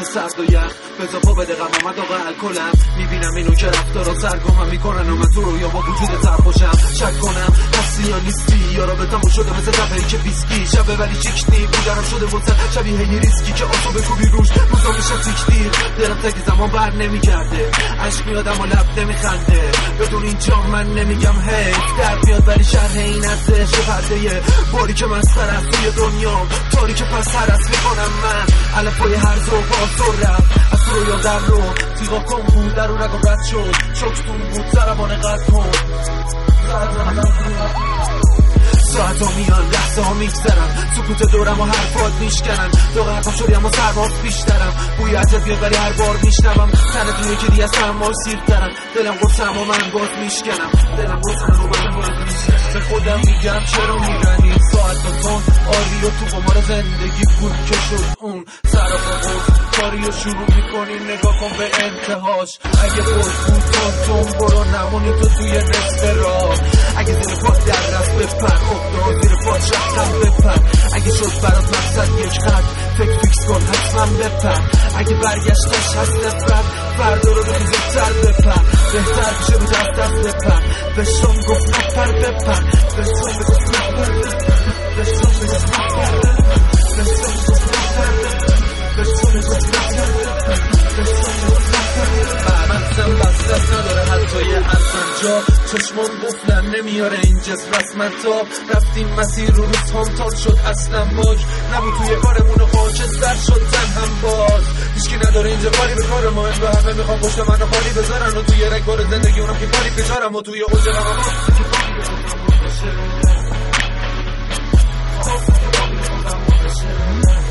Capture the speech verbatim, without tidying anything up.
سرد و یخ بذار پا بده غم آمد آقا الکلم میبینم اینو که رفتارا سرگمم میکنن و من تو رویا با وجود سرخوشم شک کنم هستی یا نیستی یا رابطمو شده مثل دفعی که بیسکی شبه ولی چیکنی بودنم شده وسط شبیه یه ریسکی که آسو بکوبی روش روزا میشه تیکدیر دلم تک زمان بر نمیگرده عشق میادم و لب نمیخنده بدون اینجا من نمیگم هی در بیاد ولی شرح این ارزش پرده باری که مسخره است توی دنیا طوری که پس هرس میکنم من الفای هرز و باز و رفت از رویا در رو تیغا کن بود در رو رگم رد شد شکتون بود سرمانه قد کن ساعت ها میان لحظه ها میگذرم سکوت دورم و حرفات میشکنم دو قرقم شدی اما سرباز بیشترم بوی عجب بیاد ولی هر بار میشنوم تنه دونه که دیگه از سرماز سیرترم دلم گفتم و من باز میشکنم دلم گفتم و من باز میشکنم به خودم میگم چرا میرنی ساعت و تون آری و تو با ما رو زندگی بود که شد اون سراب و بود کاری رو شروع میکنی نگاه کن به انتهاش اگه بود بود تون تون برو نمونی تو توی نصف راه اگه زیر پاک در رفت بپر خب زیر پاک شختم بپر اگه شد برات مقصد یک خط فکر فیکس کن حتما بپر اگه برگشتش هست نفرت فردا رو بگی زودتر بپر بهتر پیشه رو دست دست بپر بشتم گفت نپر بپر بشتم گفت نپر بشتم گفت نپر بشتم گفت نپر بشتم گفت نپر بشتم گفت نپر مغزم بستت نداره حتی یه حرفم جا چشمان گفتن نمیاره این جسم رسمت تاب رفتیم مسیر رو روز هم تاد شد اصلا موج نبود توی کارمون و خاکستر شد تن هم باز هیچکی نداره اینجا کاری به کار ما به همه میخوام پشت منو خالی بذارن و توی رگبار زندگی اونم که کاری فشارم و توی اوج غمم که کاری